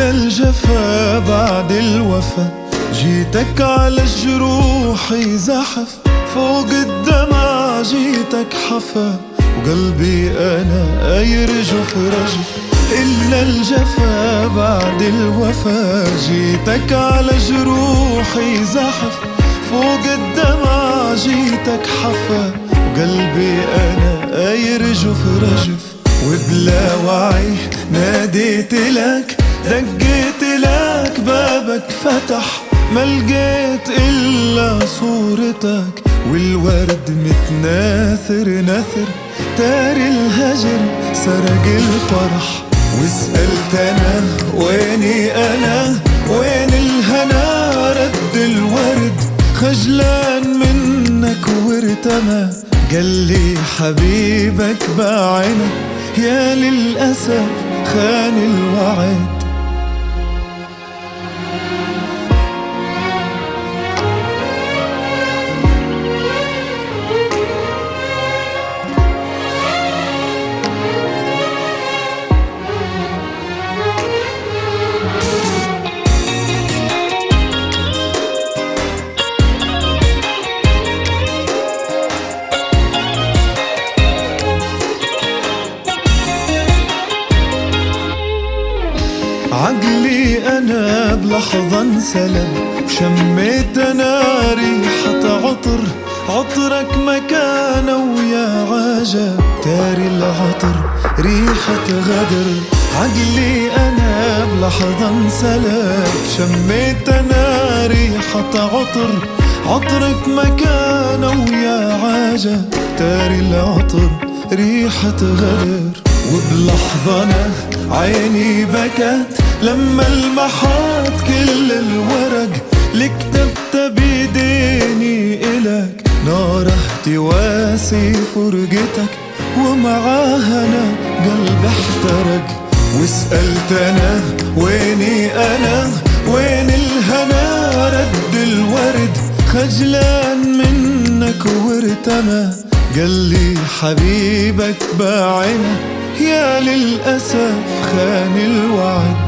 إلا الجفا بعد الوفا، جيتك على جروحي زحف، فوق الدمع جيتك حفا، وقلبي أنا يرجف رجف. إلا الجفا بعد الوفا، جيتك على جروحي زحف، فوق الدمع جيتك حفا، وقلبي أنا يرجف رجف. وبلا وعي ناديت لك، دقيت لك بابك فتح، ما لقيت إلا صورتك، والورد متناثر نثر، تاري الهجر سرق الفرح. وسألت أنا ويني أنا، وين الهنا رد الورد، خجلان منك وارتمى، قال لي حبيبك باعنا، يا للأسف خان الوعد. عقلي أنا بلحظة انسلب، وشميت أنا ريحة عطر، عطرك مكانه ويا عجب، تاري العطر ريحة غدر. عقلي أنا بلحظة انسلب، شميت أنا ريحة عطر، عطرك مكانه ويا عجب، تاري العطر ريحة غدر. وبلحظة أنا عيني بكت لما لمحت كل الورق، اللي كتبت بيديني إلك، نار اهتواسي فرقتك، ومعاها أنا قلبي احترق. وسألت أنا ويني أنا، وين الهنا رد الورد، خجلان منك وارتمى، قال لي حبيبك باعنا، يا للأسف خان الوعد.